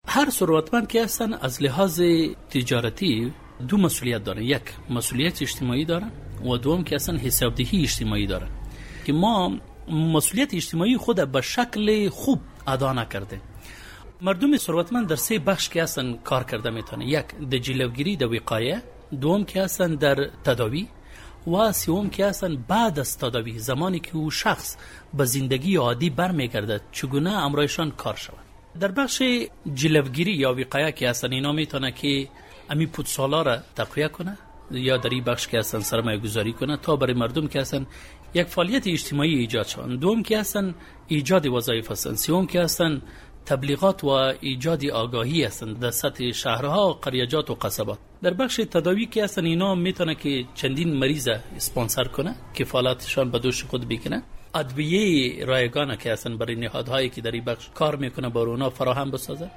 هر ثروتمند که هستن از لحاظ تجارتی دو مسئولیت داره، یک مسئولیت اجتماعی داره و دوم که اصلا حسابدهی اجتماعی داره که ما مسئولیت اجتماعی خود به شکل خوب ادا نکرده. مردم ثروتمند در سه بخش که اصلا کار کرده میتونه، یک در جلوگیری در وقایه، دوم که اصلا در تداوی و سوم که اصلا بعد از تداوی زمانی که او شخص به زندگی عادی برمیگرده چگونه امرایشان کار شود. در بخش جلوگیری یا وقایه که اصلا اینا میتونه که امی پودسالا را تقویه کنه یا در این بخش که اصلا سرمایه گذاری کنه تا برای مردم که اصلا یک فعالیت اجتماعی ایجاد شون، دوم که اصلا ایجاد وظایف هستند، سوم که اصلا تبلیغات و ایجاد آگاهی هستند در سطح شهرها و قریجات و قصبات. در بخش تداوی که اصلا اینا میتونه که چندین مریض اسپانسر کنه، کفالتشان به دوش خود بکنه، ادویه رایگانه که اصلا برای نهادهایی که در این بخش کار میکنه بر اونا فراهم بسازه،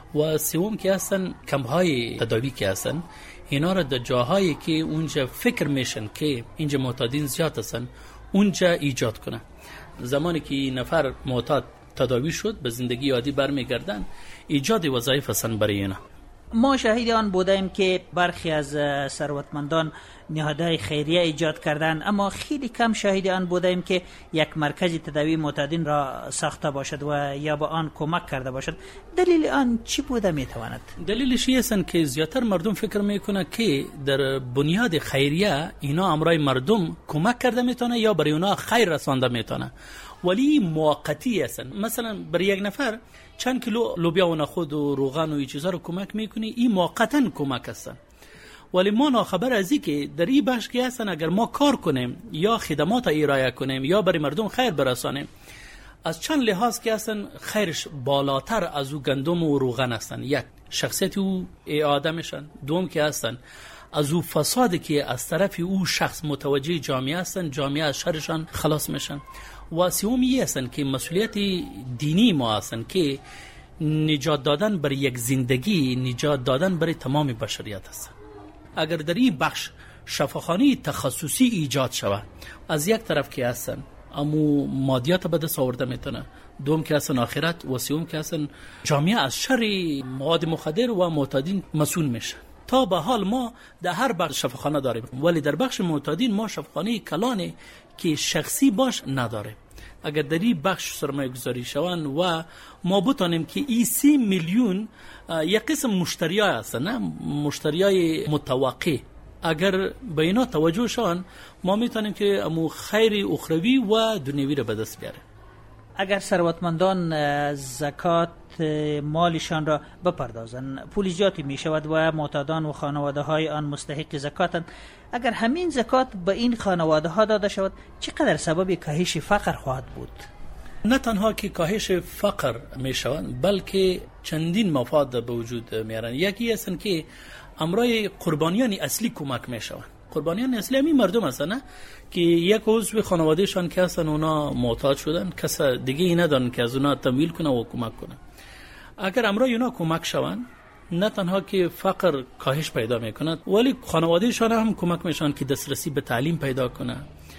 و سوم که اصلا کمپ‌های تداوی که اصلا اینا را در جاهایی که اونجا فکر میشن که اینجا معتادین زیاد هستن اونجا ایجاد کنه. زمانی که نفر معتاد تداوی شد به زندگی عادی برمیگردن، ایجاد وظایف هستن برای اینا. ما شاهد آن بودیم که برخی از ثروتمندان نهادهای خیریه ایجاد کردند، اما خیلی کم شاهد آن بودیم که یک مرکز تداوی معتادین را ساخته باشد و یا به آن کمک کرده باشد. دلیل آن چی بوده میتواند؟ دلیلش این است که زیاتر مردم فکر میکنه که در بنیاد خیریه اینا امرای مردم کمک کرده میتونه یا برای اونا خیر رسانده میتونه، ولی موقتی هستن. مثلا برای یک نفر چند کیلو لوبیا و نخود و روغن و این چیزا رو کمک میکنی، این موقتا کمک هستن، ولی ما ناخبر از این که در این بخش که هستن اگر ما کار کنیم یا خدمات ارائه کنیم یا برای مردم خیر برسانیم، از چند لحاظ که هستن خیرش بالاتر از او گندم و روغن هستن. یک شخصیت او اعاده میشن، دوم که هستن از او فسادی که از طرف او شخص متوجه جامعه هستن، جامعه از شرشان خلاص میشن، و سومی هستن که مسئولیت دینی ما هستن که نجات دادن برای یک زندگی، نجات دادن برای تمام بشریت هستن. اگر در این بخش شفاخانه تخصصی ایجاد شود، از یک طرف که هستن امو مادیات به دست آورده میتونه، دوم که هستن آخرت، و سوم که هستن جامعه از شر مواد مخدر و معتادین مسئول میشه. تا به حال ما در هر بخش شفاخانه داریم، ولی در بخش معتادین ما شفاخانه کلانه که شخصی باش نداره. اگر در این بخش سرمایه گذاری شوند و ما بتانیم که این 3 میلیون یک قسم مشتریای هستن، نه مشتریای متوقع، اگر به اینا توجه شوند ما میتونیم که امو خیر اخروی و دنیوی رو به دست بیاریم. اگر ثروتمندان زکات مالشان را بپردازند، پول زیادی می شود و معتادان و خانواده های آن مستحق زکاتند. اگر همین زکات به این خانواده ها داده شود، چقدر سبب کاهش فقر خواهد بود؟ نه تنها که کاهش فقر می شود، بلکه چندین مفاد به وجود میارن. یکی هستن که امرای قربانیان اصلی کمک می شود. قربانیان اصلی همین مردم هستن که یک عضو خانوادهشان که هستن اونا معتاد شدن، کس دیگه ای ندارن که از اونا تمویل کنه و کمک کنه. اگر امرای اونا کمک شوند، نه تنها که فقر کاهش پیدا میکند، ولی خانوادهشان هم کمک میشن که دسترسی به تعلیم پیدا کنه،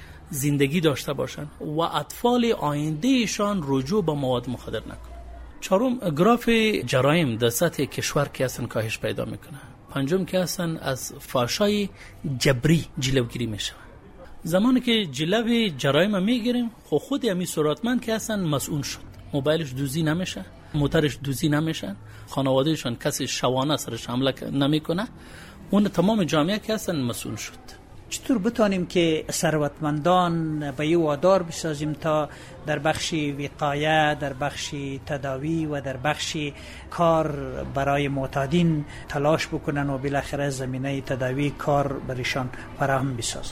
زندگی داشته باشن و اطفال آیندهشان رجوع به مواد مخدر نکنه. چهارم، گراف جرایم در سطح کشور که هستن کاهش پیدا میکنه. پنجم که هستن از فحشای جبری جلوگیری میشه. زمانی که جلوی جرایم میگیریم، خود همین ثروتمند که هستن مسئول شد، موبایلش دزدی نمیشه، موترش دزدی نمیشه، خانوادهشان کسی شوانه سرش حمله نمیکنه، اون تمام جامعه که هستن مسئول شد. چطور بتانیم که ثروتمندان به یه وادار بسازیم تا در بخش وقایه، در بخش تداوی و در بخش کار برای معتادین تلاش بکنن و بالاخره زمینه تداوی کار برایشان فراهم بسازن؟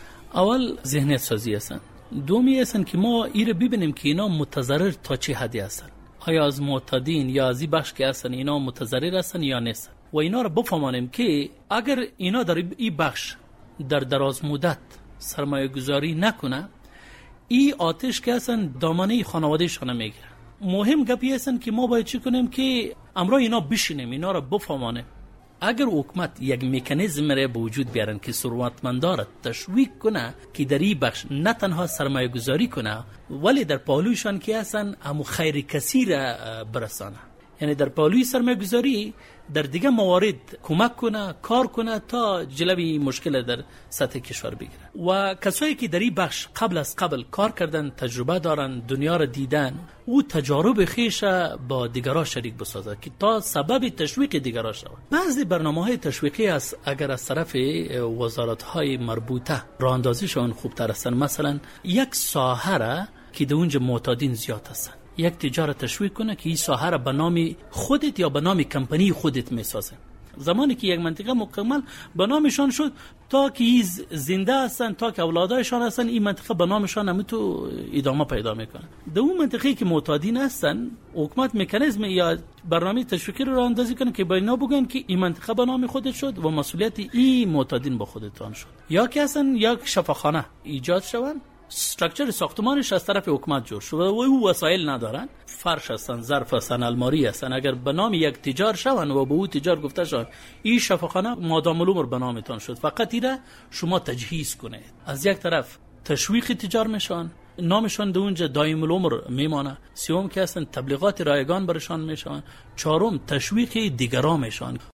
اول ذهنیت سازی هستن، دومی هستن که ما ایره ببینیم که اینا متضرر تا چه حدی هستن، آیا از معتادین یا از این بخش که هستن اینا متضرر هستن یا نیستن، و اینا رو بفهمانیم که اگر اینا در این بخش در دراز مدت سرمایه گذاری نکنه، این آتش که هستن دامنه خانوادهشان میگیره. مهم گپی هستن که ما باید چی کنیم که امرای اینا بشینیم، اینا را بفهمانیم. اگر حکومت یک مکانیزم را به وجود بیارن که ثروتمندان را تشویق کنه که در این بخش نه تنها سرمایه گذاری کنه، ولی در پهلوشان که هستن همو خیر کسی را برسانه. یعنی در پالوی سرمایه‌گذاری در دیگه موارد کمک کنه، کار کنه تا جلوی مشکل در سطح کشور بگیره. و کسایی که در این بخش قبل از قبل کار کردن، تجربه دارن، دنیا را دیدن، او تجارب خیش با دیگران شریک بسازه که تا سبب تشویق دیگران شود. بعضی برنامه‌های تشویقی است اگر از طرف وزارت‌های مربوطه راه اندازیشون خوبتر هستن. مثلا یک ساحه را که در اونجا معتادین زیاد هستن، یک تجارت تشویق کنه که این ساحه را به نام خودت یا به نام کمپانی خودت میسازه. زمانی که یک منطقه مکمل به نامشان شد، تا که زنده هستن، تا که اولادایشان هستن، این منطقه به نامشان همینطور ادامه پیدا میکنه. در اون منطقه‌ای که معتادین هستن، حکومت مکانیزم یا برنامه تشویقی رو راه اندازی کنه که با اینا بگن که این منطقه به نام خودت شد و مسئولیت این معتادین با خودتان شد. یا که اصلا یک شفاخانه ایجاد شون، استراکچر ساختمانش از طرف حکومت جور شده و او وسایل ندارن، فرش هستن، ظرف هستن، الماری هستن، اگر به نام یک تجار شون و به او تجار گفته شد این شفاخانه مادام العمر به نامتان شد، فقط ایره شما تجهیز کنید. از یک طرف تشویق تجار میشن، نامشان در اونجا دائم العمر میمانه. سوم که اصلا تبلیغات رایگان برشان میشن. چهارم تشویق دیگران میشن.